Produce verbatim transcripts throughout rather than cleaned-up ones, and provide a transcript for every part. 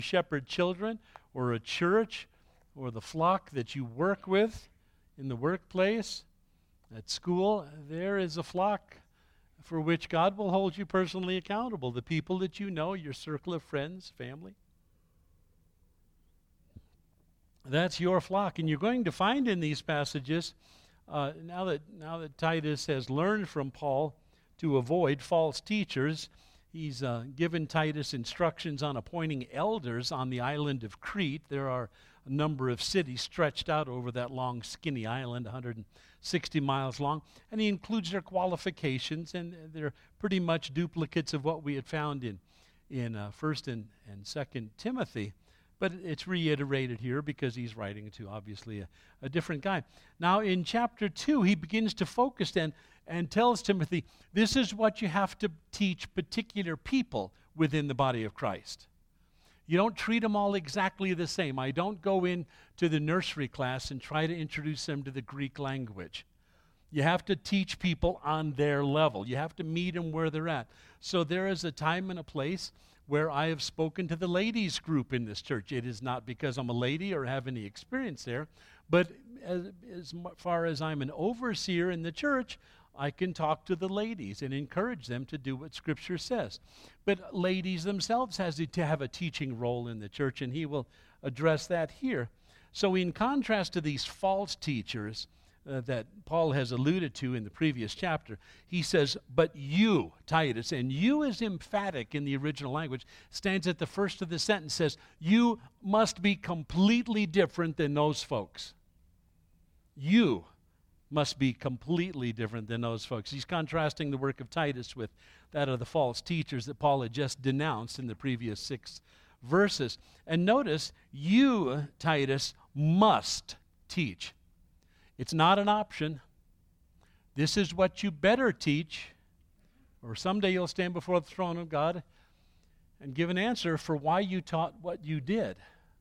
shepherd children or a church or the flock that you work with in the workplace, at school, there is a flock for which God will hold you personally accountable. The people that you know, your circle of friends, family. That's your flock. And you're going to find in these passages, uh, now that now that Titus has learned from Paul to avoid false teachers, he's uh, given Titus instructions on appointing elders on the island of Crete. There are a number of cities stretched out over that long, skinny island, one hundred sixty miles long, and he includes their qualifications, and they're pretty much duplicates of what we had found in in uh, First and, and Second Timothy, but it's reiterated here because he's writing to obviously a, a different guy. Now in chapter two, he begins to focus and and tells Timothy, this is what you have to teach particular people within the body of Christ. You don't treat them all exactly the same. I don't go into the nursery class and try to introduce them to the Greek language. You have to teach people on their level. You have to meet them where they're at. So there is a time and a place where I have spoken to the ladies group in this church. It is not because I'm a lady or have any experience there, but as, as far as I'm an overseer in the church, I can talk to the ladies and encourage them to do what Scripture says. But ladies themselves has to have a teaching role in the church, and he will address that here. So in contrast to these false teachers uh, that Paul has alluded to in the previous chapter, he says, but you, Titus, and you is emphatic in the original language, stands at the first of the sentence, says, you must be completely different than those folks. You must be completely different than those folks. He's contrasting the work of Titus with that of the false teachers that Paul had just denounced in the previous six verses. And notice, you, Titus, must teach. It's not an option. This is what you better teach, or someday you'll stand before the throne of God and give an answer for why you taught what you did.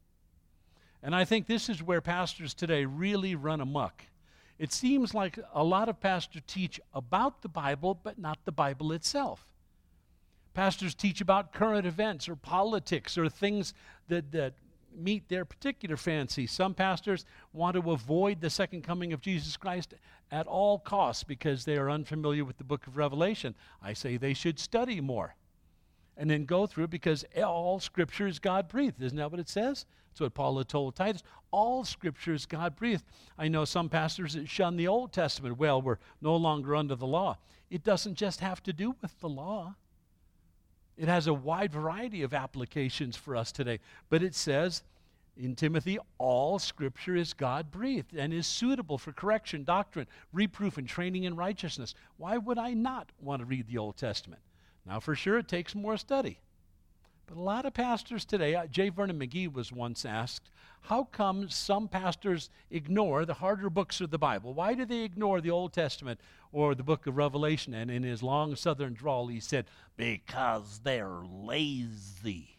And I think this is where pastors today really run amok. It seems like a lot of pastors teach about the Bible, but not the Bible itself. Pastors teach about current events or politics or things that, that meet their particular fancy. Some pastors want to avoid the second coming of Jesus Christ at all costs because they are unfamiliar with the book of Revelation. I say they should study more and then go through it because all Scripture is God-breathed. Isn't that what it says? That's what Paul had told Titus. All Scripture is God-breathed. I know some pastors that shun the Old Testament. Well, we're no longer under the law. It doesn't just have to do with the law. It has a wide variety of applications for us today. But it says in Timothy, all Scripture is God-breathed and is suitable for correction, doctrine, reproof, and training in righteousness. Why would I not want to read the Old Testament? Now, for sure, it takes more study. But a lot of pastors today, uh, J. Vernon McGee was once asked, how come some pastors ignore the harder books of the Bible? Why do they ignore the Old Testament or the book of Revelation? And in his long southern drawl, he said, because they're lazy.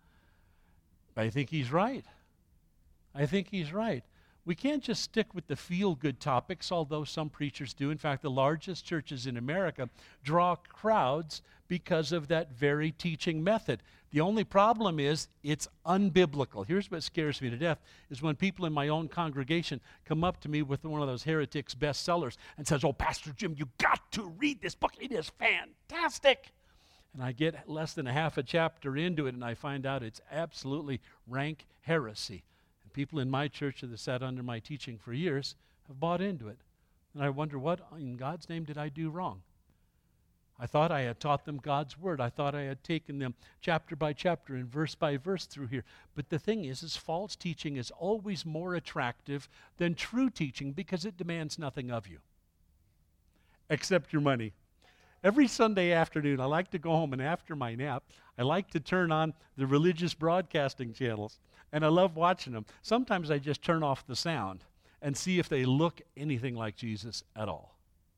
I think he's right. I think he's right. We can't just stick with the feel-good topics, although some preachers do. In fact, the largest churches in America draw crowds because of that very teaching method. The only problem is it's unbiblical. Here's what scares me to death, is when people in my own congregation come up to me with one of those heretics bestsellers and says, oh, Pastor Jim, you got to read this book. It is fantastic. And I get less than a half a chapter into it, and I find out it's absolutely rank heresy. People in my church that have sat under my teaching for years have bought into it. And I wonder, what in God's name did I do wrong? I thought I had taught them God's word. I thought I had taken them chapter by chapter and verse by verse through here. But the thing is, is false teaching is always more attractive than true teaching because it demands nothing of you except your money. Every Sunday afternoon, I like to go home, and after my nap, I like to turn on the religious broadcasting channels. And I love watching them. Sometimes I just turn off the sound and see if they look anything like Jesus at all.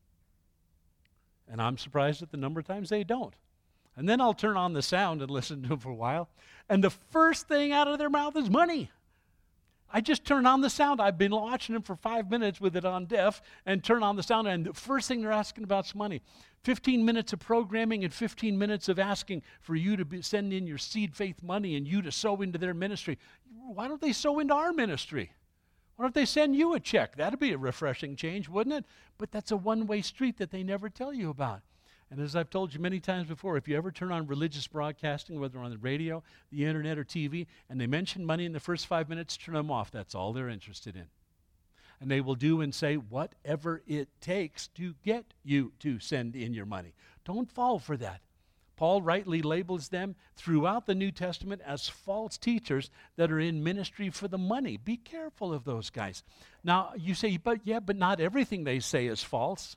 And I'm surprised at the number of times they don't. And then I'll turn on the sound and listen to them for a while. And the first thing out of their mouth is money. I just turn on the sound. I've been watching them for five minutes with it on deaf and turn on the sound, and the first thing they're asking about is money. fifteen minutes of programming and fifteen minutes of asking for you to be, send in your seed faith money and you to sow into their ministry. Why don't they sow into our ministry? Why don't they send you a check? That'd be a refreshing change, wouldn't it? But that's a one-way street that they never tell you about. And as I've told you many times before, if you ever turn on religious broadcasting, whether on the radio, the internet, or T V, and they mention money in the first five minutes, turn them off. That's all they're interested in. And they will do and say whatever it takes to get you to send in your money. Don't fall for that. Paul rightly labels them throughout the New Testament as false teachers that are in ministry for the money. Be careful of those guys. Now, you say, but yeah, but not everything they say is false.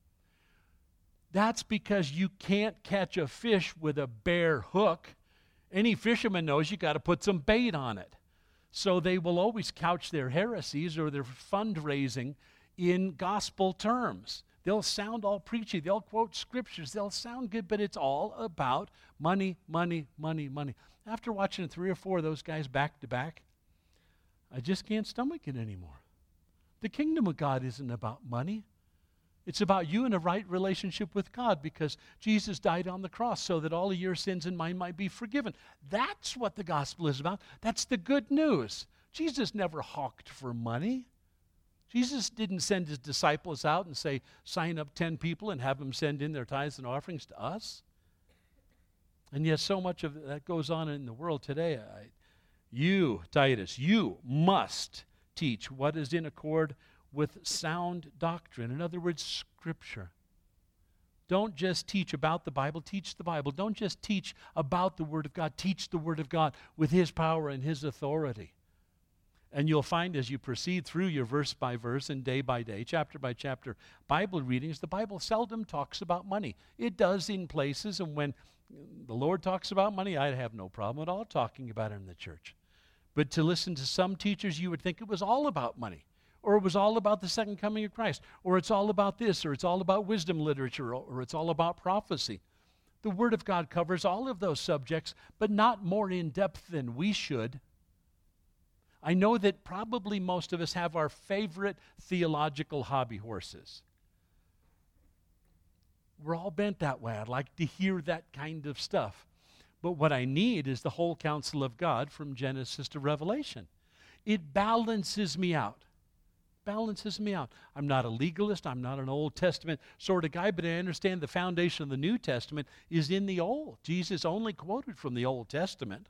That's because you can't catch a fish with a bare hook. Any fisherman knows you got to put some bait on it. So they will always couch their heresies or their fundraising in gospel terms. They'll sound all preachy. They'll quote scriptures. They'll sound good, but it's all about money, money, money, money. After watching three or four of those guys back to back, I just can't stomach it anymore. The kingdom of God isn't about money. It's about you in a right relationship with God, because Jesus died on the cross so that all of your sins and mine might be forgiven. That's what the gospel is about. That's the good news. Jesus never hawked for money. Jesus didn't send his disciples out and say, sign up ten people and have them send in their tithes and offerings to us. And yet so much of that goes on in the world today. I, you, Titus, you must teach what is in accord with sound doctrine. In other words, Scripture. Don't just teach about the Bible, teach the Bible. Don't just teach about the Word of God, teach the Word of God with His power and His authority. And you'll find as you proceed through your verse by verse and day by day, chapter by chapter Bible readings, the Bible seldom talks about money. It does in places, and when the Lord talks about money, I have no problem at all talking about it in the church. But to listen to some teachers, you would think it was all about money, or it was all about the second coming of Christ, or it's all about this, or it's all about wisdom literature, or, or it's all about prophecy. The Word of God covers all of those subjects, but not more in depth than we should. I know that probably most of us have our favorite theological hobby horses. We're all bent that way. I'd like to hear that kind of stuff. But what I need is the whole counsel of God from Genesis to Revelation. It balances me out. Balances me out. I'm not a legalist. I'm not an Old Testament sort of guy, but I understand the foundation of the New Testament is in the Old. Jesus only quoted from the Old Testament.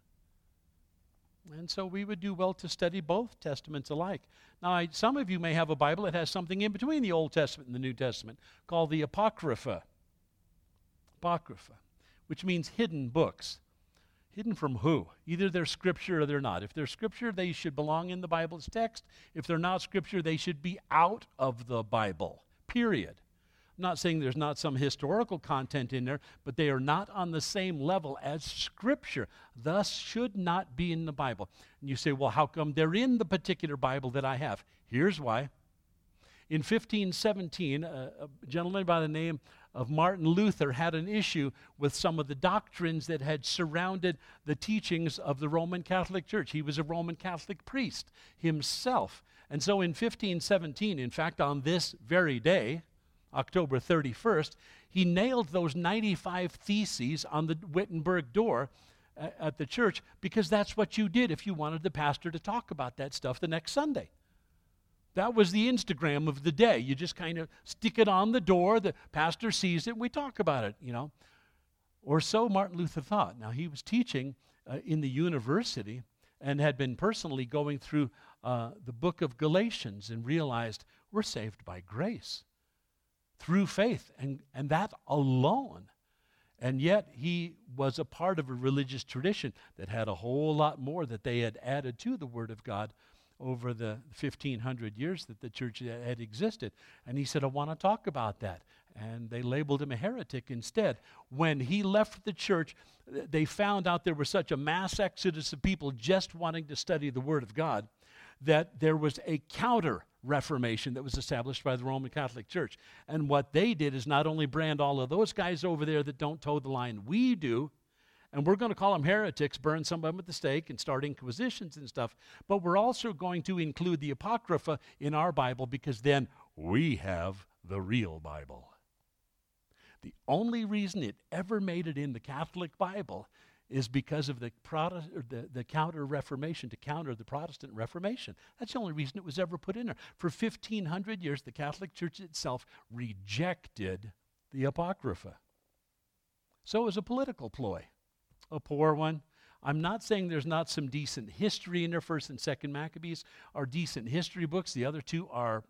And so we would do well to study both Testaments alike. Now, I, some of you may have a Bible that has something in between the Old Testament and the New Testament called the Apocrypha. Apocrypha, which means hidden books. Hidden from who? Either they're Scripture or they're not. If they're Scripture, they should belong in the Bible's text. If they're not Scripture, they should be out of the Bible, period. I'm not saying there's not some historical content in there, but they are not on the same level as Scripture, thus should not be in the Bible. And you say, well, how come they're in the particular Bible that I have? Here's why. In fifteen seventeen, a, a gentleman by the name of Martin Luther had an issue with some of the doctrines that had surrounded the teachings of the Roman Catholic Church. He was a Roman Catholic priest himself. And so in fifteen seventeen, in fact, on this very day, October thirty-first, he nailed those ninety-five theses on the Wittenberg door uh, at the church, because that's what you did if you wanted the pastor to talk about that stuff the next Sunday. That was the Instagram of the day. You just kind of stick it on the door, the pastor sees it, we talk about it, you know. Or so Martin Luther thought. Now, he was teaching uh, in the university and had been personally going through uh, the book of Galatians and realized we're saved by grace, through faith, and, and that alone. And yet he was a part of a religious tradition that had a whole lot more that they had added to the Word of God over the fifteen hundred years that the church had existed. And he said, I want to talk about that. And they labeled him a heretic instead. When he left the church, they found out there was such a mass exodus of people just wanting to study the Word of God that there was a counter Reformation that was established by the Roman Catholic Church. And what they did is not only brand all of those guys over there that don't toe the line we do, And we're going to call them heretics, burn some of them at the stake, and start inquisitions and stuff. But we're also going to include the Apocrypha in our Bible, because then we have the real Bible. The only reason it ever made it in the Catholic Bible is because of the, Protest- or the, the Counter-Reformation, to counter the Protestant Reformation. That's the only reason it was ever put in there. For fifteen hundred years, the Catholic Church itself rejected the Apocrypha. So it was a political ploy, a poor one. I'm not saying there's not some decent history in there. First and Second Maccabees are decent history books. The other two are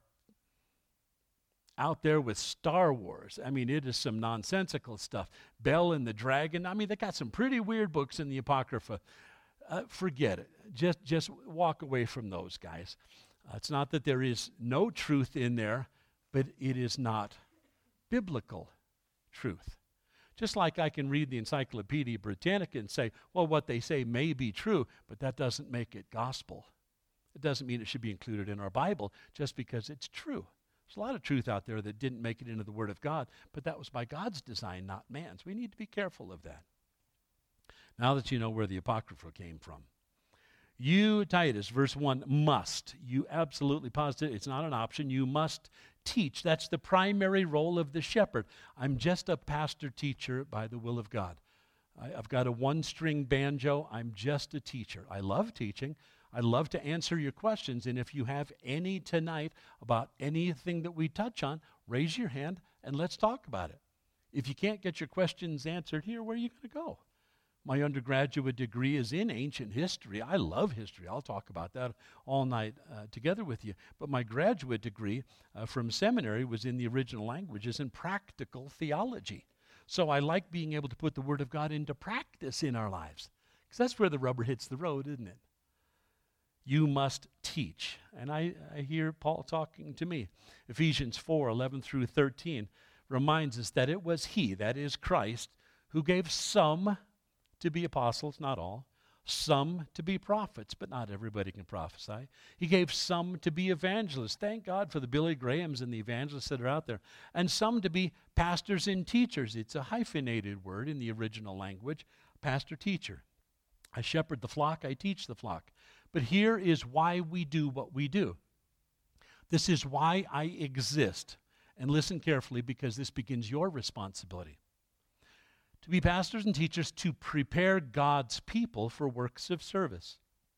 out there with Star Wars. I mean, it is some nonsensical stuff. Bel and the Dragon. I mean, they got some pretty weird books in the Apocrypha. Uh, forget it. Just, just walk away from those guys. Uh, it's not that there is no truth in there, but it is not biblical truth. Just like I can read the Encyclopedia Britannica and say, well, what they say may be true, but that doesn't make it gospel. It doesn't mean it should be included in our Bible just because it's true. There's a lot of truth out there that didn't make it into the Word of God, but that was by God's design, not man's. We need to be careful of that. Now that you know where the Apocrypha came from. You, Titus, verse one, must. You absolutely positive. It's not an option. You must teach. That's the primary role of the shepherd. I'm just a pastor teacher by the will of God. I, I've got a one-string banjo. I'm just a teacher. I love teaching. I love to answer your questions, and if you have any tonight about anything that we touch on, raise your hand and let's talk about it. If you can't get your questions answered here, where are you going to go? My undergraduate degree is in ancient history. I love history. I'll talk about that all night uh, together with you. But my graduate degree uh, from seminary was in the original languages and practical theology. So I like being able to put the Word of God into practice in our lives, because that's where the rubber hits the road, isn't it? You must teach. And I, I hear Paul talking to me. Ephesians four, eleven through thirteen reminds us that it was he, that is Christ, who gave some to be apostles, not all, some to be prophets, but not everybody can prophesy. He gave some to be evangelists. Thank God for the Billy Grahams and the evangelists that are out there. And some to be pastors and teachers. It's a hyphenated word in the original language, pastor-teacher. I shepherd the flock, I teach the flock. But here is why we do what we do. This is why I exist. And listen carefully, because this begins your responsibility. To be pastors and teachers, to prepare God's people for works of service,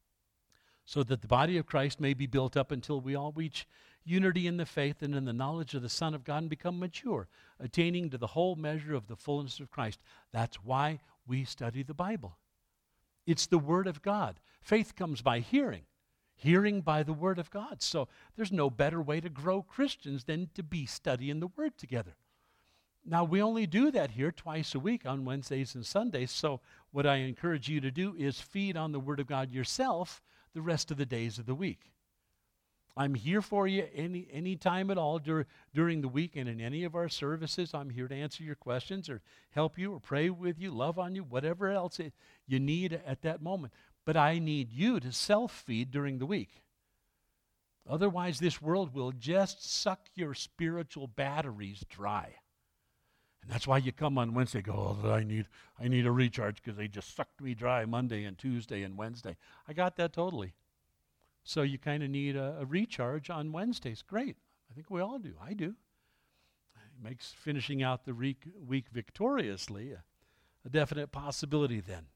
so that the body of Christ may be built up until we all reach unity in the faith and in the knowledge of the Son of God and become mature, attaining to the whole measure of the fullness of Christ. That's why we study the Bible. It's the Word of God. Faith comes by hearing, hearing by the Word of God. So there's no better way to grow Christians than to be studying the Word together. Now, we only do that here twice a week on Wednesdays and Sundays, so what I encourage you to do is feed on the Word of God yourself the rest of the days of the week. I'm here for you any any time at all dur- during the week, and in any of our services. I'm here to answer your questions or help you or pray with you, love on you, whatever else it, you need at that moment. But I need you to self-feed during the week. Otherwise, this world will just suck your spiritual batteries dry. And that's why you come on Wednesday, go, oh, I need I need a recharge because they just sucked me dry Monday and Tuesday and Wednesday. I got that totally. So you kind of need a, a recharge on Wednesdays. Great. I think we all do. I do. It makes finishing out the week, week victoriously a, a definite possibility then.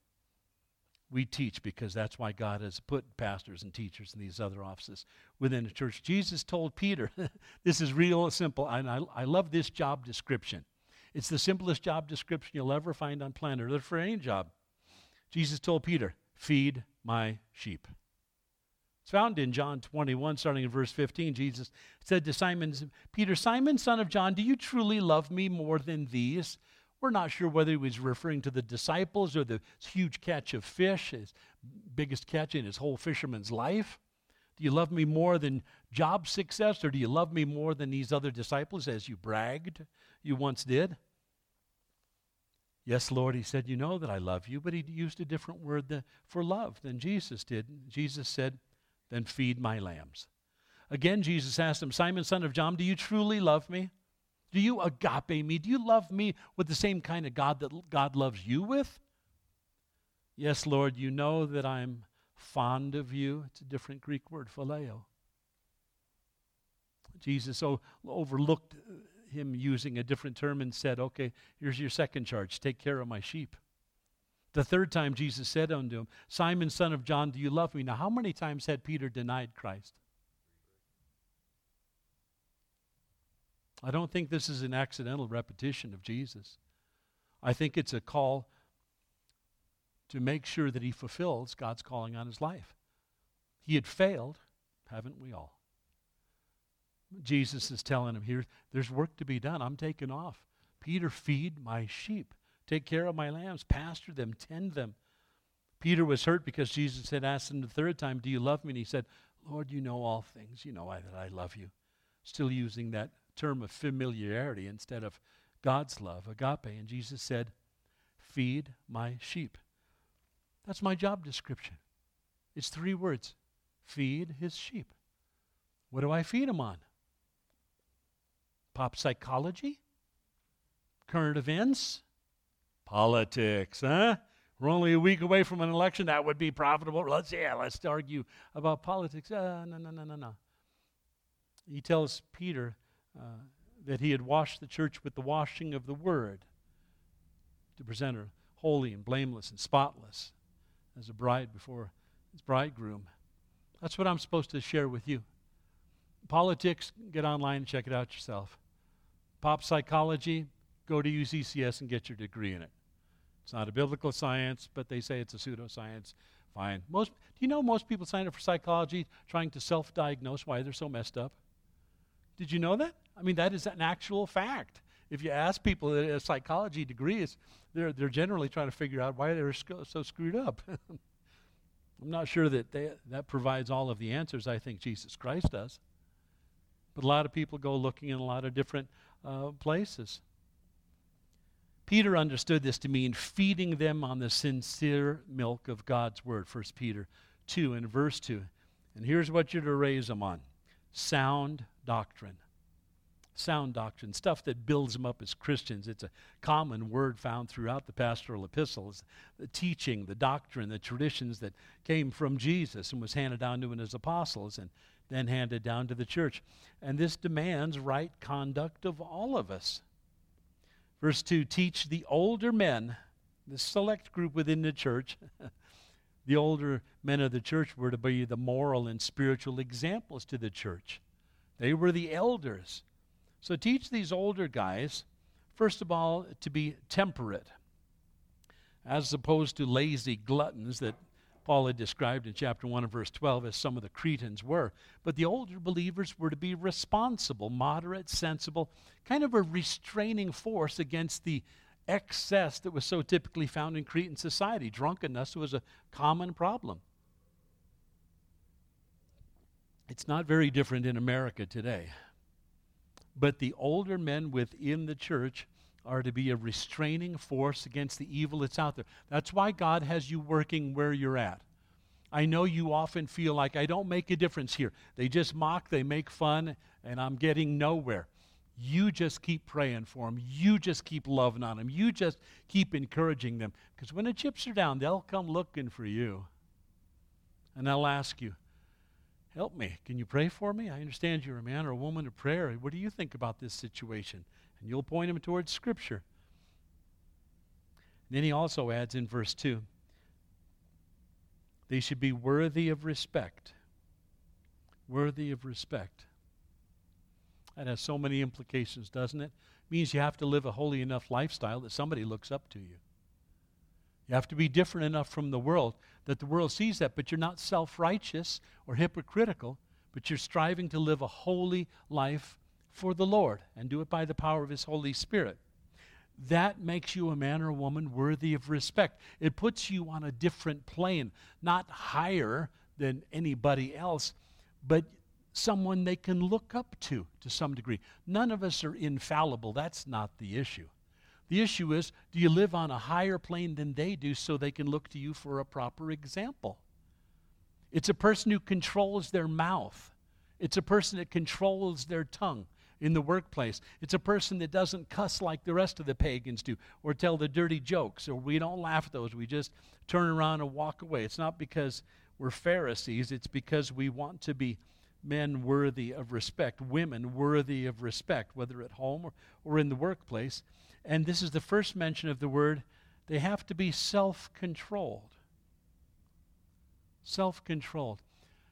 We teach because that's why God has put pastors and teachers and these other offices within the church. Jesus told Peter, this is real simple, and I, I love this job description. It's the simplest job description you'll ever find on planet Earth for any job. Jesus told Peter, feed my sheep. It's found in John twenty-one, starting in verse fifteen. Jesus said to Simon Peter, Simon, son of John, do you truly love me more than these? We're not sure whether he was referring to the disciples or the huge catch of fish, his biggest catch in his whole fisherman's life. Do you love me more than job success, or do you love me more than these other disciples, as you bragged you once did? Yes, Lord, he said, you know that I love you, but he used a different word than, for love than Jesus did. Jesus said, then feed my lambs. Again, Jesus asked him, Simon, son of John, do you truly love me? Do you agape me? Do you love me with the same kind of God that God loves you with? Yes, Lord, you know that I'm fond of you. It's a different Greek word, phileo. Jesus o- overlooked him using a different term and said, okay, here's your second charge. Take care of my sheep. The third time Jesus said unto him, Simon, son of John, do you love me? Now, how many times had Peter denied Christ? I don't think this is an accidental repetition of Jesus. I think it's a call to make sure that he fulfills God's calling on his life. He had failed, haven't we all? Jesus is telling him, here, there's work to be done. I'm taking off. Peter, feed my sheep. Take care of my lambs. Pasture them. Tend them. Peter was hurt because Jesus had asked him the third time, do you love me? And he said, Lord, you know all things. You know I, that I love you. Still using that term of familiarity instead of God's love, agape. And Jesus said, feed my sheep. That's my job description. It's three words. Feed his sheep. What do I feed them on? Pop psychology? Current events? Politics, huh? We're only a week away from an election. That would be profitable. Let's, yeah, let's argue about politics. Uh, no, no, no, no, no. He tells Peter uh, that he had washed the church with the washing of the word to present her holy and blameless and spotless as a bride before his bridegroom. That's what I'm supposed to share with you. Politics, get online and check it out yourself. Pop psychology, go to U C C S and get your degree in it. It's not a biblical science, but they say it's a pseudoscience. Fine. Most, do you know most people sign up for psychology trying to self-diagnose why they're so messed up? Did you know that? I mean, that is an actual fact. If you ask people that a psychology degree is, they're, they're generally trying to figure out why they're sc- so screwed up. I'm not sure that they, that provides all of the answers. I think Jesus Christ does. But a lot of people go looking in a lot of different uh, places. Peter understood this to mean feeding them on the sincere milk of God's word, First Peter two and verse two. And here's what you're to raise them on. Sound doctrine. Sound doctrine, stuff that builds them up as Christians. It's a common word found throughout the pastoral epistles. The teaching, the doctrine, the traditions that came from Jesus and was handed down to his apostles and then handed down to the church. And this demands right conduct of all of us. Verse two, teach the older men, the select group within the church. The older men of the church were to be the moral and spiritual examples to the church. They were the elders. So teach these older guys, first of all, to be temperate, as opposed to lazy gluttons that Paul had described in chapter one and verse twelve as some of the Cretans were. But the older believers were to be responsible, moderate, sensible, kind of a restraining force against the excess that was so typically found in Cretan society. Drunkenness was a common problem. It's not very different in America today. But the older men within the church are to be a restraining force against the evil that's out there. That's why God has you working where you're at. I know you often feel like, I don't make a difference here. They just mock, they make fun, and I'm getting nowhere. You just keep praying for them. You just keep loving on them. You just keep encouraging them. Because when the chips are down, they'll come looking for you. And they'll ask you, help me. Can you pray for me? I understand you're a man or a woman of prayer. What do you think about this situation? And you'll point them towards Scripture. And then he also adds in verse two, they should be worthy of respect. Worthy of respect. That has so many implications, doesn't it? It means you have to live a holy enough lifestyle that somebody looks up to you. You have to be different enough from the world that the world sees that, but you're not self-righteous or hypocritical, but you're striving to live a holy life for the Lord and do it by the power of his Holy Spirit. That makes you a man or a woman worthy of respect. It puts you on a different plane, not higher than anybody else, but someone they can look up to to some degree. None of us are infallible. That's not the issue. The issue is, do you live on a higher plane than they do so they can look to you for a proper example? It's a person who controls their mouth. It's a person that controls their tongue. in the workplace. It's a person that doesn't cuss like the rest of the pagans do or tell the dirty jokes, or we don't laugh at those. We just turn around and walk away. It's not because we're Pharisees. It's because we want to be men worthy of respect, women worthy of respect, whether at home or, or in the workplace. And this is the first mention of the word. They have to be self-controlled. Self-controlled.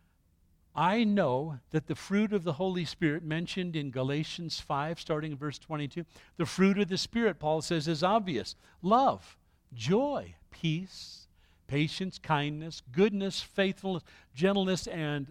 I know that the fruit of the Holy Spirit mentioned in Galatians five, starting in verse twenty-two, the fruit of the Spirit, Paul says, is obvious. Love, joy, peace, patience, kindness, goodness, faithfulness, gentleness, and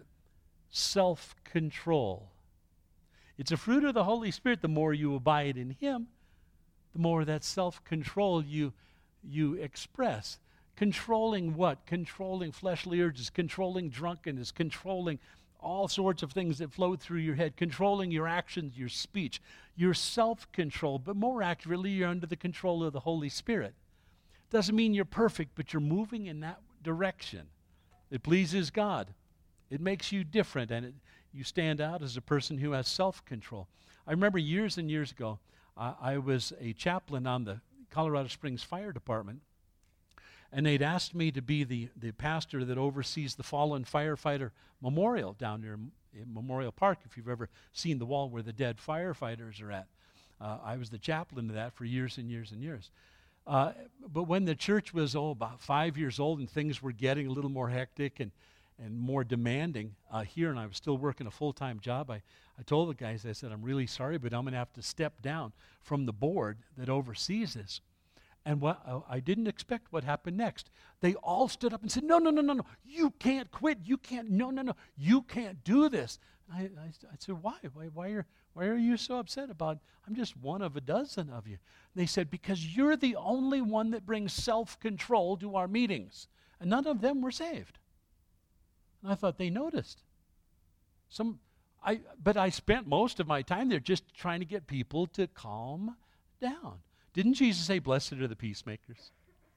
self-control. It's a fruit of the Holy Spirit. The more you abide in Him, the more that self-control you, you express. Controlling what? Controlling fleshly urges, controlling drunkenness, controlling all sorts of things that flow through your head, controlling your actions, your speech, your self-control, but more accurately, you're under the control of the Holy Spirit. Doesn't mean you're perfect, but you're moving in that direction. It pleases God. It makes you different, and it, you stand out as a person who has self-control. I remember years and years ago, uh, I was a chaplain on the Colorado Springs Fire Department, and they'd asked me to be the, the pastor that oversees the fallen firefighter memorial down there in Memorial Park, if you've ever seen the wall where the dead firefighters are at. Uh, I was the chaplain to that for years and years and years. Uh, but when the church was, oh, about five years old and things were getting a little more hectic and, and more demanding uh, here, and I was still working a full-time job, I, I told the guys, I said, I'm really sorry, but I'm going to have to step down from the board that oversees this. And what, uh, I didn't expect what happened next. They all stood up and said, no, no, no, no, no, you can't quit. You can't, no, no, no, you can't do this. I, I, I said, why? Why, why, are, why are you so upset about, I'm just one of a dozen of you. And they said, because you're the only one that brings self-control to our meetings. And none of them were saved. And I thought they noticed. Some, I, but I spent most of my time there just trying to get people to calm down. Didn't Jesus say, blessed are the peacemakers?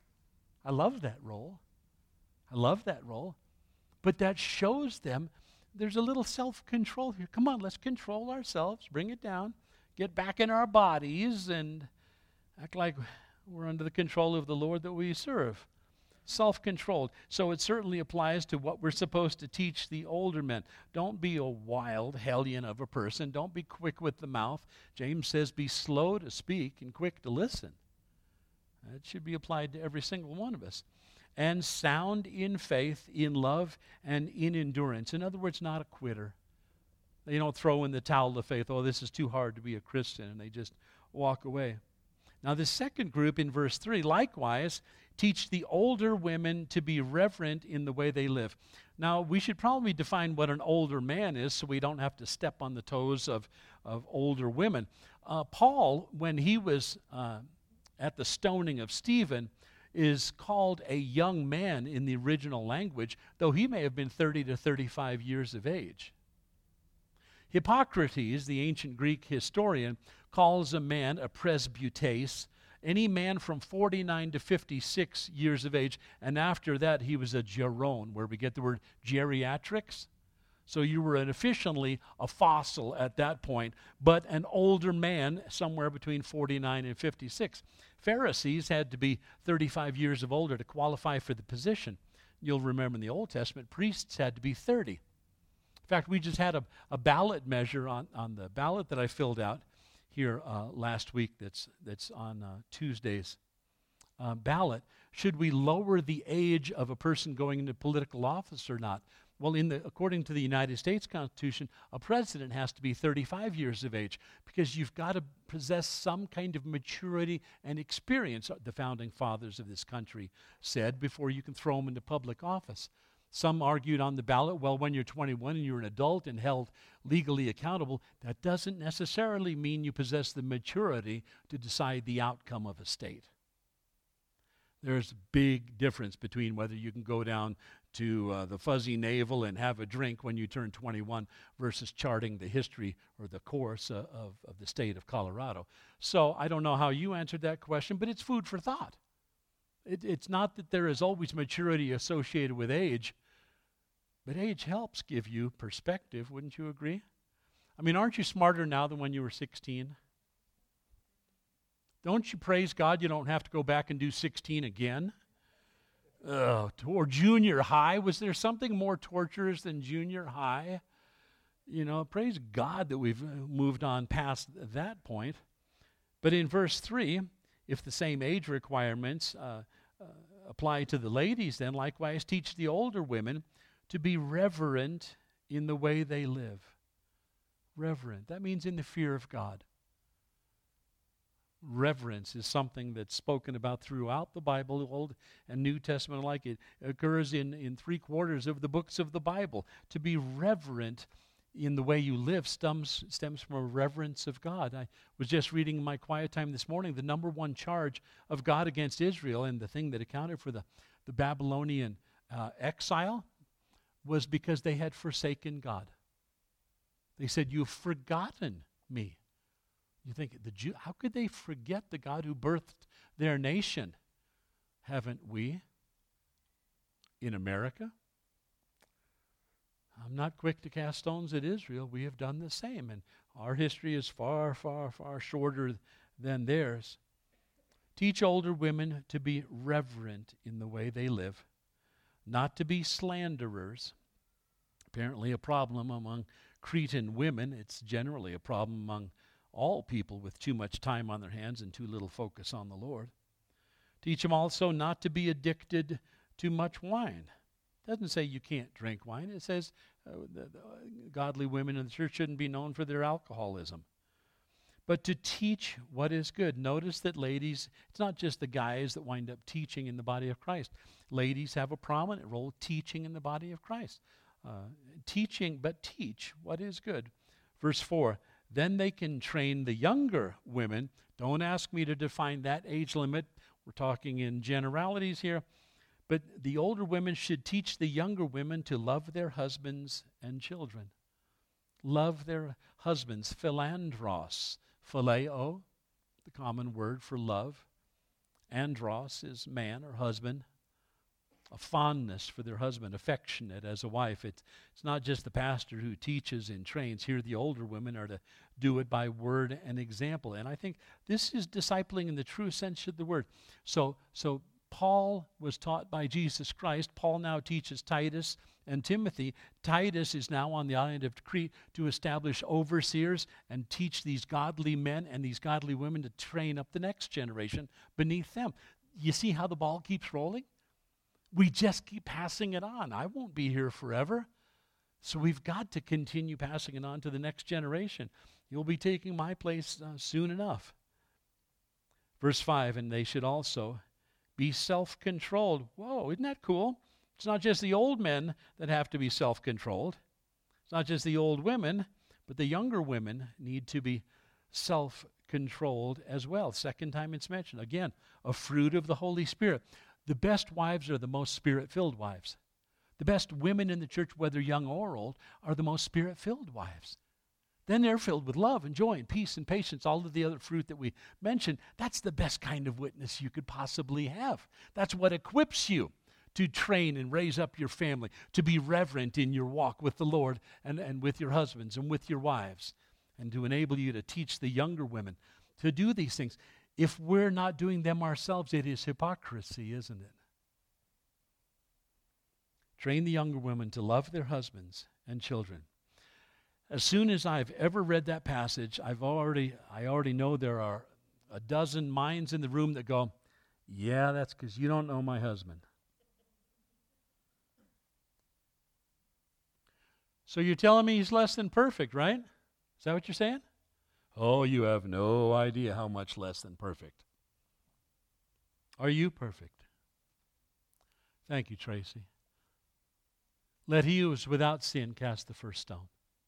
I love that role. I love that role. But that shows them there's a little self-control here. Come on, let's control ourselves, bring it down, get back in our bodies, and act like we're under the control of the Lord that we serve. Self-controlled. So it certainly applies to what we're supposed to teach the older men. Don't be a wild hellion of a person. Don't be quick with the mouth. James says be slow to speak and quick to listen. That should be applied to every single one of us. And sound in faith, in love, and in endurance. In other words, not a quitter. They don't throw in the towel of faith, oh, this is too hard to be a Christian, and they just walk away. Now, the second group in verse three, likewise, teach the older women to be reverent in the way they live. Now, we should probably define what an older man is so we don't have to step on the toes of, of older women. Uh, Paul, when he was uh, at the stoning of Stephen, is called a young man in the original language, though he may have been thirty to thirty-five years of age. Hippocrates, the ancient Greek historian, calls a man a presbytes, any man from forty-nine to fifty-six years of age, and after that he was a geron, where we get the word geriatrics. So you were an officially a fossil at that point, but an older man somewhere between forty-nine and fifty-six. Pharisees had to be thirty-five years of older to qualify for the position. You'll remember in the Old Testament, priests had to be thirty. In fact, we just had a, a ballot measure on, on the ballot that I filled out here uh, last week that's, that's on uh, Tuesday's uh, ballot. Should we lower the age of a person going into political office or not? Well, in the, according to the United States Constitution, a president has to be thirty-five years of age because you've got to possess some kind of maturity and experience, the founding fathers of this country said, before you can throw them into public office. Some argued on the ballot, well, when you're twenty-one and you're an adult and held legally accountable, that doesn't necessarily mean you possess the maturity to decide the outcome of a state. There's a big difference between whether you can go down to uh, the Fuzzy Navel and have a drink when you turn twenty-one versus charting the history or the course uh, of, of the state of Colorado. So I don't know how you answered that question, but it's food for thought. It, it's not that there is always maturity associated with age, but age helps give you perspective, wouldn't you agree? I mean, aren't you smarter now than when you were sixteen? Don't you praise God you don't have to go back and do sixteen again? Uh, or junior high. Was there something more torturous than junior high? You know, praise God that we've moved on past that point. But in verse three, if the same age requirements uh, uh, apply to the ladies, then likewise teach the older women to be reverent in the way they live. Reverent. That means in the fear of God. Reverence is something that's spoken about throughout the Bible, Old and New Testament alike. It occurs in, in three quarters of the books of the Bible. To be reverent in the way you live stems, stems from a reverence of God. I was just reading in my quiet time this morning the number one charge of God against Israel, and the thing that accounted for the, the Babylonian uh, exile was because they had forsaken God. They said, "You've forgotten me." You think, the Jew, how could they forget the God who birthed their nation? Haven't we in America? I'm not quick to cast stones at Israel. We have done the same, and our history is far, far, far shorter than theirs. Teach older women to be reverent in the way they live, not to be slanderers. Apparently a problem among Cretan women. It's generally a problem among all people with too much time on their hands and too little focus on the Lord. Teach them also not to be addicted to much wine. It doesn't say you can't drink wine. It says uh, the, the godly women in the church shouldn't be known for their alcoholism. But to teach what is good. Notice that ladies, it's not just the guys that wind up teaching in the body of Christ. Ladies have a prominent role teaching in the body of Christ. Uh, teaching, but teach what is good. Verse four, then they can train the younger women. Don't ask me to define that age limit. We're talking in generalities here. But the older women should teach the younger women to love their husbands and children. Love their husbands. Philandros. Phileo, the common word for love. Andros is man or husband. A fondness for their husband, affectionate as a wife. It's, it's not just the pastor who teaches and trains. Here the older women are to do it by word and example. And I think this is discipling in the true sense of the word. So, so Paul was taught by Jesus Christ. Paul now teaches Titus and Timothy. Titus is now on the island of Crete to establish overseers and teach these godly men and these godly women to train up the next generation beneath them. You see how the ball keeps rolling? We just keep passing it on. I won't be here forever. So we've got to continue passing it on to the next generation. You'll be taking my place uh, soon enough. Verse five, and they should also be self-controlled. Whoa, isn't that cool? It's not just the old men that have to be self-controlled. It's not just the old women, but the younger women need to be self-controlled as well. Second time it's mentioned. Again, a fruit of the Holy Spirit. The best wives are the most spirit-filled wives. The best women in the church, whether young or old, are the most spirit-filled wives. Then they're filled with love and joy and peace and patience, all of the other fruit that we mentioned. That's the best kind of witness you could possibly have. That's what equips you to train and raise up your family, to be reverent in your walk with the Lord and, and with your husbands and with your wives, and to enable you to teach the younger women to do these things. If we're not doing them ourselves, it is hypocrisy, isn't it? Train the younger women to love their husbands and children. As soon as I've ever read that passage, I've already, I already know there are a dozen minds in the room that go, yeah, that's because you don't know my husband. So you're telling me he's less than perfect, right? Is that what you're saying? Oh, you have no idea how much less than perfect. Are you perfect? Thank you, Tracy. Let he who is without sin cast the first stone.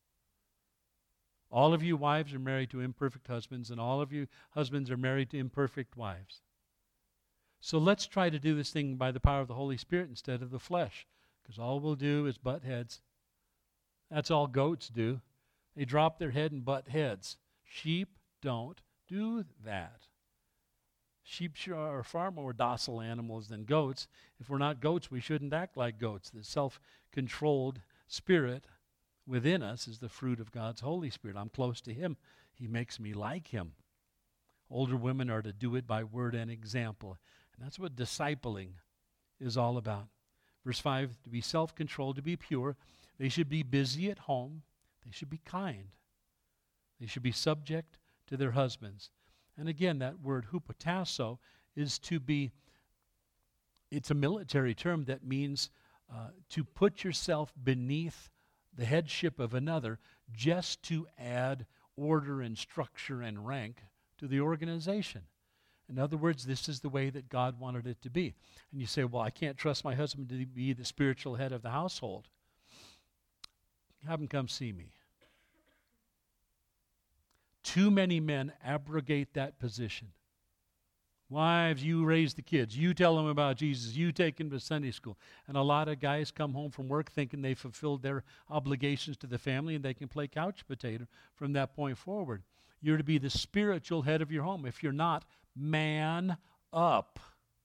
All of you wives are married to imperfect husbands, and all of you husbands are married to imperfect wives. So let's try to do this thing by the power of the Holy Spirit instead of the flesh, because all we'll do is butt heads. That's all goats do. They drop their head and butt heads. Sheep don't do that. Sheep sure are far more docile animals than goats. If we're not goats, we shouldn't act like goats. The self-controlled spirit within us is the fruit of God's Holy Spirit. I'm close to Him. He makes me like Him. Older women are to do it by word and example. And that's what discipling is all about. Verse five, to be self-controlled, to be pure. They should be busy at home. They should be kind. They should be subject to their husbands. And again, that word hupotasso is to be, it's a military term that means uh, to put yourself beneath the headship of another just to add order and structure and rank to the organization. In other words, this is the way that God wanted it to be. And you say, well, I can't trust my husband to be the spiritual head of the household. Have him come see me. Too many men abrogate that position. Wives, you raise the kids. You tell them about Jesus. You take them to Sunday school. And a lot of guys come home from work thinking they fulfilled their obligations to the family and they can play couch potato from that point forward. You're to be the spiritual head of your home. If you're not, man up.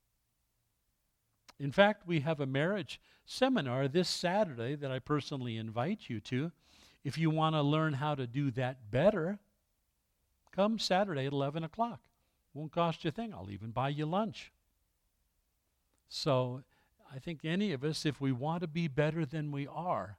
In fact, we have a marriage seminar this Saturday that I personally invite you to. If you want to learn how to do that better, come Saturday at eleven o'clock. Won't cost you a thing. I'll even buy you lunch. So I think any of us, if we want to be better than we are,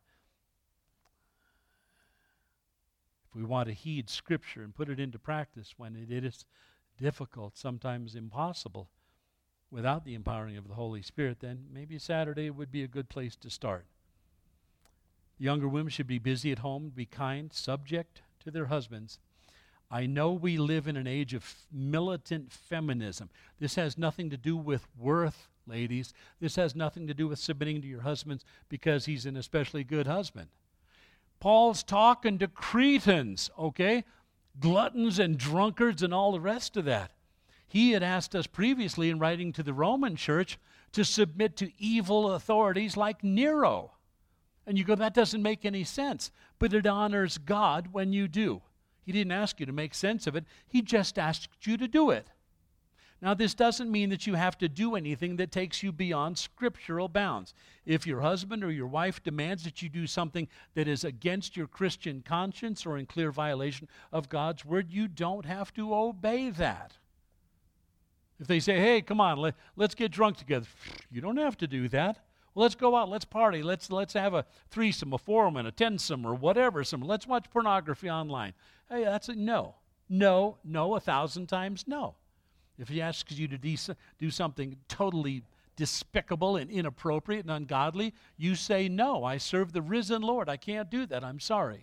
if we want to heed Scripture and put it into practice when it, it is difficult, sometimes impossible, without the empowering of the Holy Spirit, then maybe Saturday would be a good place to start. Younger women should be busy at home, be kind, subject to their husbands. I know we live in an age of militant feminism. This has nothing to do with worth, ladies. This has nothing to do with submitting to your husbands because he's an especially good husband. Paul's talking to Cretans, okay? Gluttons and drunkards and all the rest of that. He had asked us previously in writing to the Roman church to submit to evil authorities like Nero. And you go, that doesn't make any sense. But it honors God when you do. He didn't ask you to make sense of it. He just asked you to do it. Now, this doesn't mean that you have to do anything that takes you beyond scriptural bounds. If your husband or your wife demands that you do something that is against your Christian conscience or in clear violation of God's word, you don't have to obey that. If they say, hey, come on, let, let's get drunk together, you don't have to do that. Well, let's go out, let's party, let's let's have a threesome, a foursome, a tensome, or whatever. Some, let's watch pornography online. Hey, that's a no. No, no, a thousand times no. If he asks you to de- do something totally despicable and inappropriate and ungodly, you say, no, I serve the risen Lord. I can't do that. I'm sorry.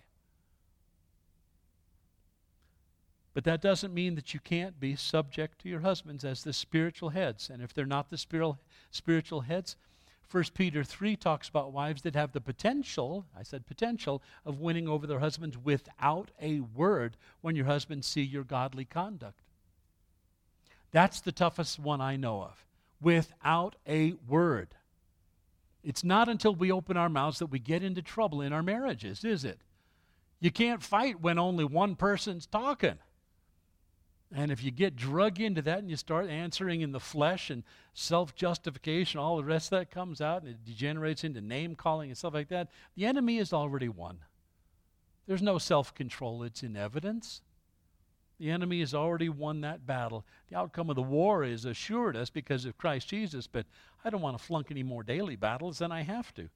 But that doesn't mean that you can't be subject to your husbands as the spiritual heads. And if they're not the spiritual spiritual heads, First Peter three talks about wives that have the potential, I said potential, of winning over their husbands without a word when your husbands see your godly conduct. That's the toughest one I know of. Without a word. It's not until we open our mouths that we get into trouble in our marriages, is it? You can't fight when only one person's talking. And if you get drug into that and you start answering in the flesh and self-justification, all the rest of that comes out and it degenerates into name-calling and stuff like that, the enemy is already won. There's no self-control. It's in evidence. The enemy has already won that battle. The outcome of the war is assured us because of Christ Jesus, but I don't want to flunk any more daily battles than I have to.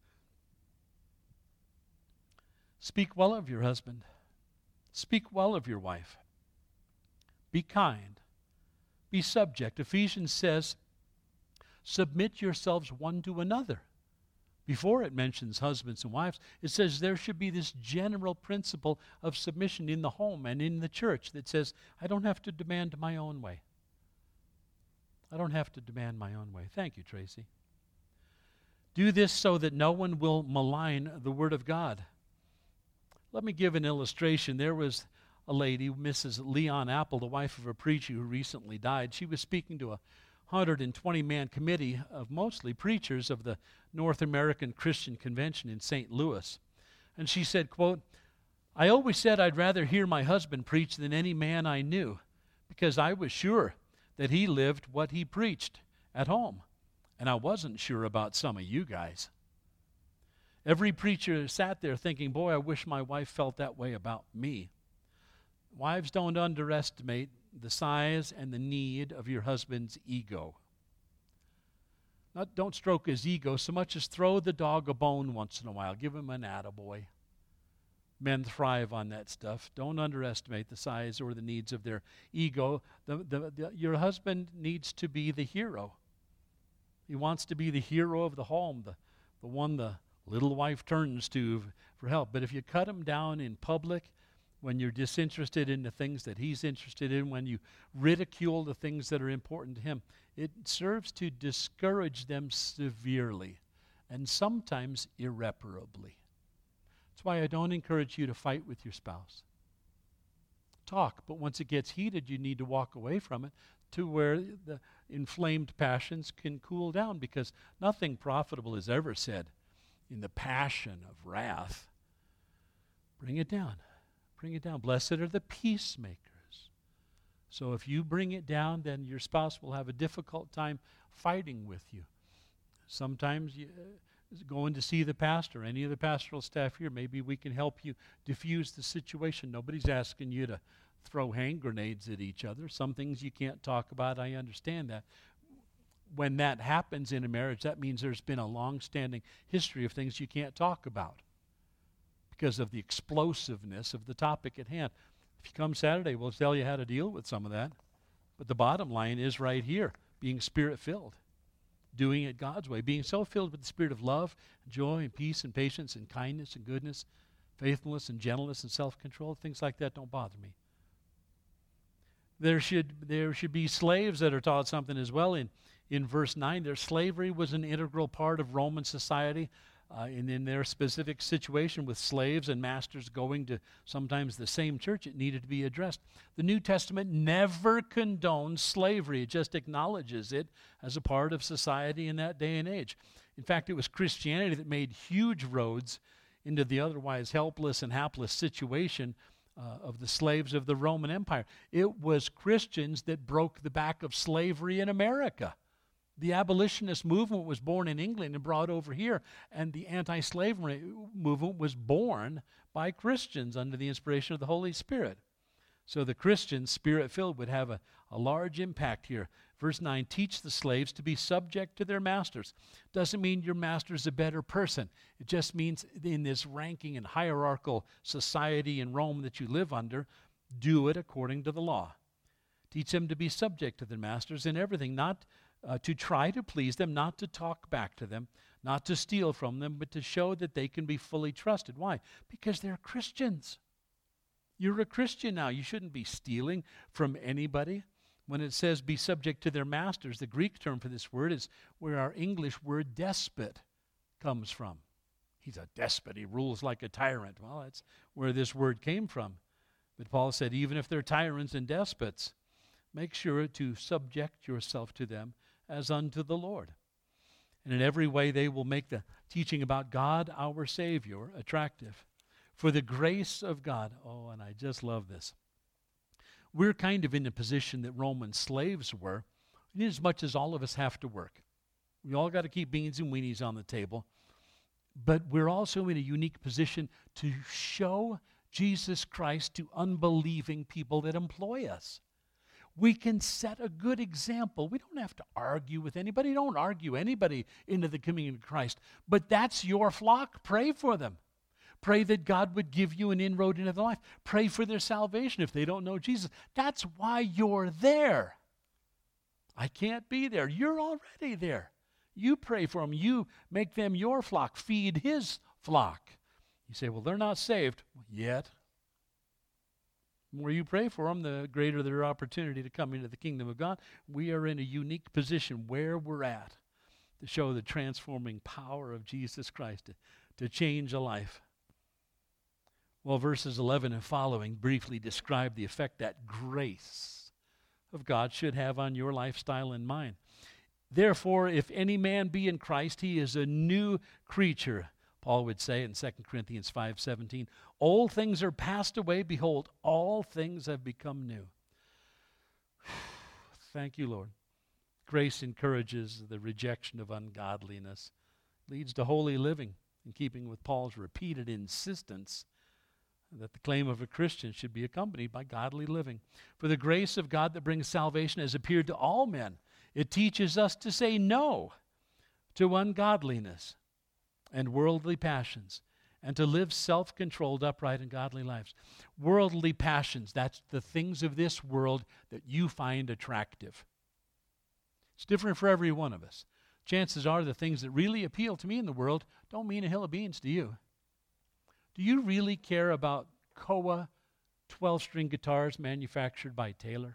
Speak well of your husband. Speak well of your wife. Be kind. Be subject. Ephesians says, submit yourselves one to another. Before it mentions husbands and wives, it says there should be this general principle of submission in the home and in the church that says, I don't have to demand my own way. I don't have to demand my own way. Thank you, Tracy. Do this so that no one will malign the Word of God. Let me give an illustration. There was a lady, Missus Leon Apple, the wife of a preacher who recently died. She was speaking to a one hundred twenty man committee of mostly preachers of the North American Christian Convention in Saint Louis. And she said, quote, I always said I'd rather hear my husband preach than any man I knew because I was sure that he lived what he preached at home. And I wasn't sure about some of you guys. Every preacher sat there thinking, boy, I wish my wife felt that way about me. Wives, don't underestimate the size and the need of your husband's ego. Not, don't stroke his ego so much as throw the dog a bone once in a while. Give him an attaboy. Men thrive on that stuff. Don't underestimate the size or the needs of their ego. The, the, the, your husband needs to be the hero. He wants to be the hero of the home, the, the one the little wife turns to for help. But if you cut him down in public, when you're disinterested in the things that he's interested in, when you ridicule the things that are important to him, it serves to discourage them severely and sometimes irreparably. That's why I don't encourage you to fight with your spouse. Talk, but once it gets heated, you need to walk away from it to where the inflamed passions can cool down, because nothing profitable is ever said in the passion of wrath. Bring it down. Bring it down. Blessed are the peacemakers. So if you bring it down, then your spouse will have a difficult time fighting with you. Sometimes you, uh, going to see the pastor, any of the pastoral staff here, maybe we can help you diffuse the situation. Nobody's asking you to throw hand grenades at each other. Some things you can't talk about, I understand that. When that happens in a marriage, that means there's been a long-standing history of things you can't talk about because of the explosiveness of the topic at hand. If you come Saturday, we'll tell you how to deal with some of that. But the bottom line is right here, being Spirit-filled, doing it God's way, being so filled with the Spirit of love, joy, and peace, and patience, and kindness, and goodness, faithfulness, and gentleness, and self-control. Things like that don't bother me. There should, there should be slaves that are taught something as well. In, in verse nine, their slavery was an integral part of Roman society. Uh, and in their specific situation with slaves and masters going to sometimes the same church, it needed to be addressed. The New Testament never condones slavery. It just acknowledges it as a part of society in that day and age. In fact, it was Christianity that made huge roads into the otherwise helpless and hapless situation uh, of the slaves of the Roman Empire. It was Christians that broke the back of slavery in America. The abolitionist movement was born in England and brought over here, and the anti-slavery movement was born by Christians under the inspiration of the Holy Spirit. So the Christians, Spirit-filled, would have a, a large impact here. Verse nine, teach the slaves to be subject to their masters. Doesn't mean your master's a better person. It just means in this ranking and hierarchical society in Rome that you live under, do it according to the law. Teach them to be subject to their masters in everything, not Uh, to try to please them, not to talk back to them, not to steal from them, but to show that they can be fully trusted. Why? Because they're Christians. You're a Christian now. You shouldn't be stealing from anybody. When it says be subject to their masters, the Greek term for this word is where our English word despot comes from. He's a despot. He rules like a tyrant. Well, that's where this word came from. But Paul said even if they're tyrants and despots, make sure to subject yourself to them as unto the Lord. And in every way they will make the teaching about God, our Savior, attractive. For the grace of God, oh, and I just love this. We're kind of in the position that Roman slaves were, in as much as all of us have to work. We all got to keep beans and weenies on the table. But we're also in a unique position to show Jesus Christ to unbelieving people that employ us. We can set a good example. We don't have to argue with anybody. Don't argue anybody into the communion of Christ. But that's your flock. Pray for them. Pray that God would give you an inroad into their life. Pray for their salvation if they don't know Jesus. That's why you're there. I can't be there. You're already there. You pray for them. You make them your flock. Feed his flock. You say, well, they're not saved yet. The more you pray for them, the greater their opportunity to come into the kingdom of God. We are in a unique position where we're at to show the transforming power of Jesus Christ to, to change a life. Well, verses eleven and following briefly describe the effect that grace of God should have on your lifestyle and mine. Therefore, if any man be in Christ, he is a new creature. Paul would say in Second Corinthians five seventeen, old things are passed away. Behold, all things have become new. Thank you, Lord. Grace encourages the rejection of ungodliness, leads to holy living. in keeping with Paul's repeated insistence that the claim of a Christian should be accompanied by godly living. For the grace of God that brings salvation has appeared to all men. It teaches us to say no to ungodliness and worldly passions, and to live self-controlled, upright, and godly lives. Worldly passions, that's the things of this world that you find attractive. It's different for every one of us. Chances are the things that really appeal to me in the world don't mean a hill of beans to you. Do you really care about Koa twelve-string guitars manufactured by Taylor?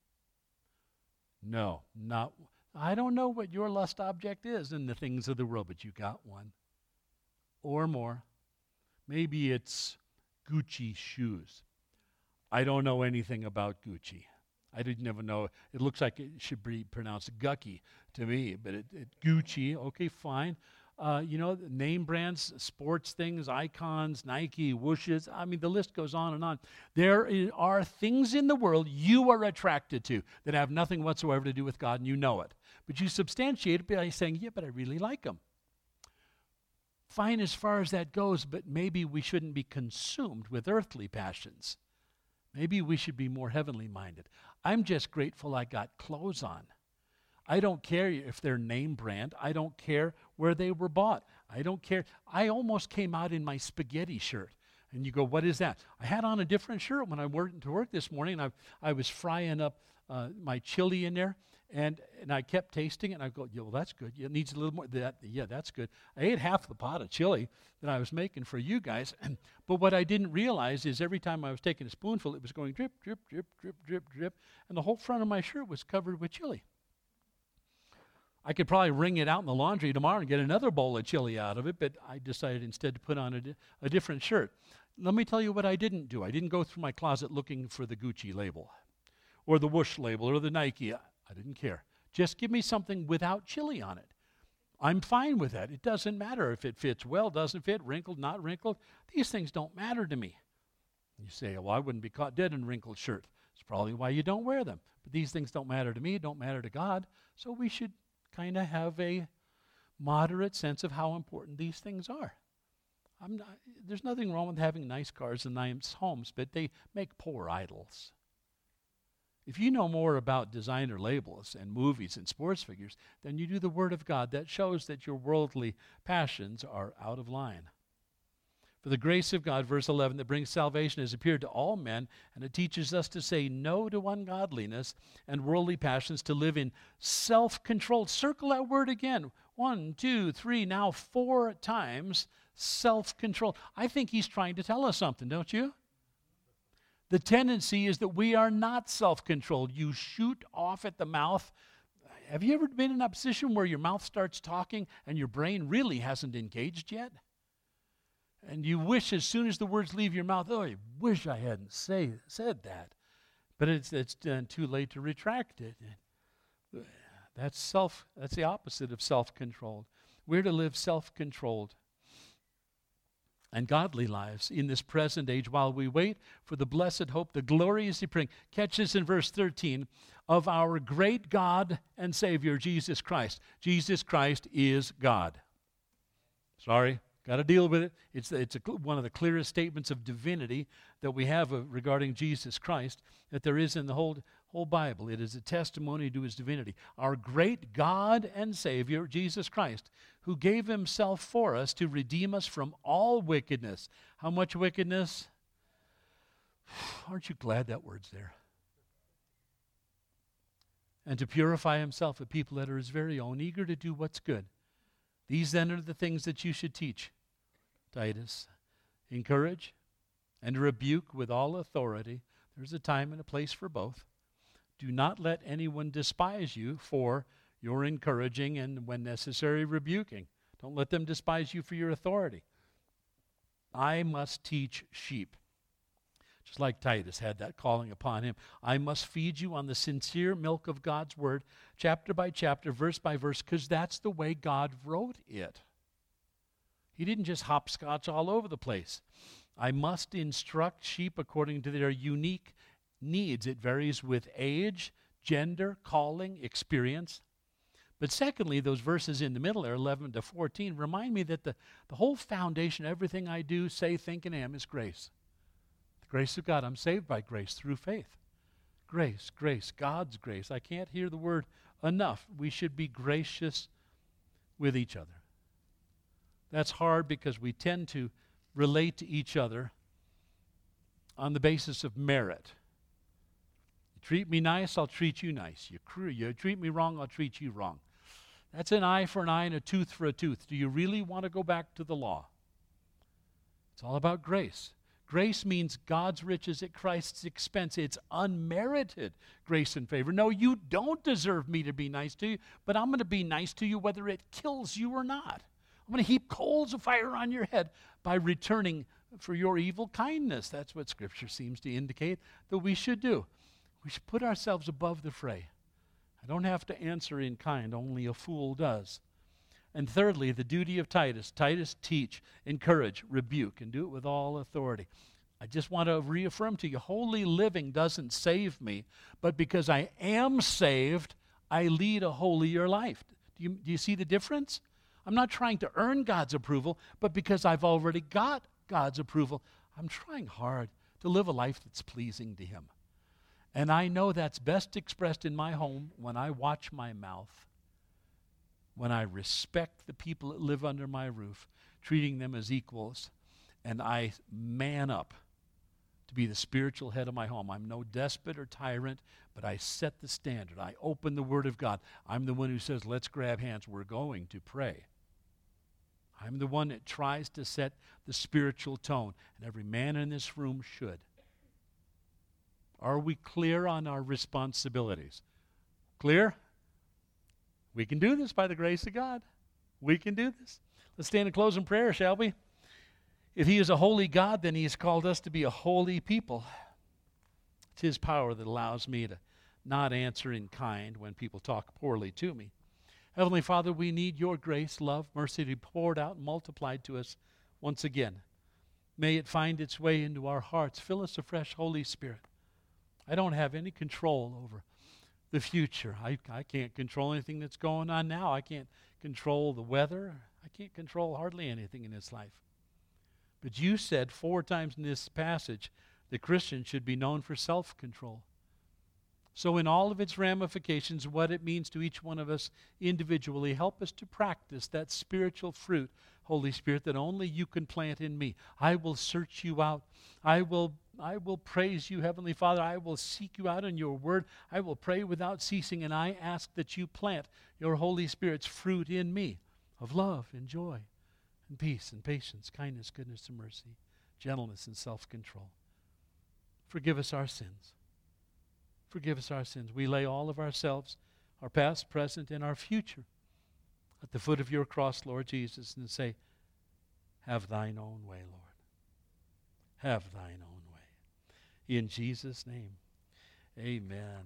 No, not. I don't know what your lust object is in the things of the world, but you got one. Or more. Maybe it's Gucci shoes. I don't know anything about Gucci. I didn't ever know. It looks like it should be pronounced Gucky to me, but it, it Gucci, okay, fine. Uh, you know, name brands, sports things, icons, Nike, whooshes. I mean, the list goes on and on. There are things in the world you are attracted to that have nothing whatsoever to do with God, and you know it. But you substantiate it by saying, yeah, but I really like them. Fine as far as that goes, but maybe we shouldn't be consumed with earthly passions. Maybe we should be more heavenly minded. I'm just grateful I got clothes on. I don't care if they're name brand. I don't care where they were bought. I don't care. I almost came out in my spaghetti shirt. And you go, what is that? I had on a different shirt when I went to work this morning. I, I was frying up uh, my chili in there, and, and I kept tasting it, and I go, yeah, well, that's good. Yeah, it needs a little more. That, yeah, that's good. I ate half the pot of chili that I was making for you guys. But what I didn't realize is every time I was taking a spoonful, it was going drip, drip, drip, drip, drip, drip, and the whole front of my shirt was covered with chili. I could probably wring it out in the laundry tomorrow and get another bowl of chili out of it, but I decided instead to put on a, di- a different shirt. Let me tell you what I didn't do. I didn't go through my closet looking for the Gucci label or the Whoosh label or the Nike. I, I didn't care. Just give me something without chili on it. I'm fine with that. It doesn't matter if it fits well, doesn't fit, wrinkled, not wrinkled. These things don't matter to me. You say, well, I wouldn't be caught dead in a wrinkled shirt. It's probably why you don't wear them. But these things don't matter to me, don't matter to God, so we should kind of have a moderate sense of how important these things are. I'm not, there's nothing wrong with having nice cars and nice homes, but they make poor idols. If you know more about designer labels and movies and sports figures than you do the Word of God, that shows that your worldly passions are out of line. For the grace of God, verse eleven, that brings salvation has appeared to all men, and it teaches us to say no to ungodliness and worldly passions, to live in self-control. Circle that word again. One, two, three, now four times, self-control. I think he's trying to tell us something, don't you? The tendency is that we are not self-controlled. You shoot off at the mouth. Have you ever been in a position where your mouth starts talking and your brain really hasn't engaged yet? And you wish as soon as the words leave your mouth, oh, I wish I hadn't say, said that. But it's it's uh, too late to retract it. That's self. That's the opposite of self-controlled. We're to live self-controlled and godly lives in this present age while we wait for the blessed hope, the glorious spring. Catch this in verse thirteen, of our great God and Savior, Jesus Christ. Jesus Christ is God. Sorry. Got to deal with it. It's, it's a, one of the clearest statements of divinity that we have uh, regarding Jesus Christ that there is in the whole, whole Bible. It is a testimony to his divinity. Our great God and Savior, Jesus Christ, who gave himself for us to redeem us from all wickedness. How much wickedness? Aren't you glad that word's there? And to purify himself a people that are his very own, eager to do what's good. These then are the things that you should teach. Titus, encourage and rebuke with all authority. There's a time and a place for both. Do not let anyone despise you for your encouraging and, when necessary, rebuking. Don't let them despise you for your authority. I must teach sheep. Just like Titus had that calling upon him. I must feed you on the sincere milk of God's word, chapter by chapter, verse by verse, because that's the way God wrote it. He didn't just hopscotch all over the place. I must instruct sheep according to their unique needs. It varies with age, gender, calling, experience. But secondly, those verses in the middle there, eleven to fourteen, remind me that the, the whole foundation of everything I do, say, think, and am is grace. The grace of God. I'm saved by grace through faith. Grace, grace, God's grace. I can't hear the word enough. We should be gracious with each other. That's hard because we tend to relate to each other on the basis of merit. You treat me nice, I'll treat you nice. You, cr- you treat me wrong, I'll treat you wrong. That's an eye for an eye and a tooth for a tooth. Do you really want to go back to the law? It's all about grace. Grace means God's riches at Christ's expense. It's unmerited grace and favor. No, you don't deserve me to be nice to you, but I'm going to be nice to you whether it kills you or not. I'm going to heap coals of fire on your head by returning for your evil kindness. That's what Scripture seems to indicate that we should do. We should put ourselves above the fray. I don't have to answer in kind, only a fool does. And thirdly, the duty of Titus. Titus, teach, encourage, rebuke, and do it with all authority. I just want to reaffirm to you, holy living doesn't save me, but because I am saved, I lead a holier life. Do you, do you see the difference? I'm not trying to earn God's approval, but because I've already got God's approval, I'm trying hard to live a life that's pleasing to Him. And I know that's best expressed in my home when I watch my mouth, when I respect the people that live under my roof, treating them as equals, and I man up to be the spiritual head of my home. I'm no despot or tyrant, but I set the standard. I open the Word of God. I'm the one who says, let's grab hands. We're going to pray. I'm the one that tries to set the spiritual tone, and every man in this room should. Are we clear on our responsibilities? Clear? We can do this by the grace of God. We can do this. Let's stand and close in prayer, shall we? If He is a holy God, then He has called us to be a holy people. It's His power that allows me to not answer in kind when people talk poorly to me. Heavenly Father, we need Your grace, love, mercy to be poured out and multiplied to us once again. May it find its way into our hearts. Fill us afresh, Holy Spirit. I don't have any control over the future. I, I can't control anything that's going on now. I can't control the weather. I can't control hardly anything in this life. But You said four times in this passage the Christian should be known for self-control. So in all of its ramifications, what it means to each one of us individually, help us to practice that spiritual fruit, Holy Spirit, that only You can plant in me. I will search You out. I will I will praise You, Heavenly Father. I will seek You out in Your word. I will pray without ceasing, and I ask that You plant Your Holy Spirit's fruit in me of love and joy and peace and patience, kindness, goodness, and mercy, gentleness, and self-control. Forgive us our sins. Forgive us our sins. We lay all of ourselves, our past, present, and our future at the foot of Your cross, Lord Jesus, and say, have Thine own way, Lord. Have Thine own way. In Jesus' name, amen.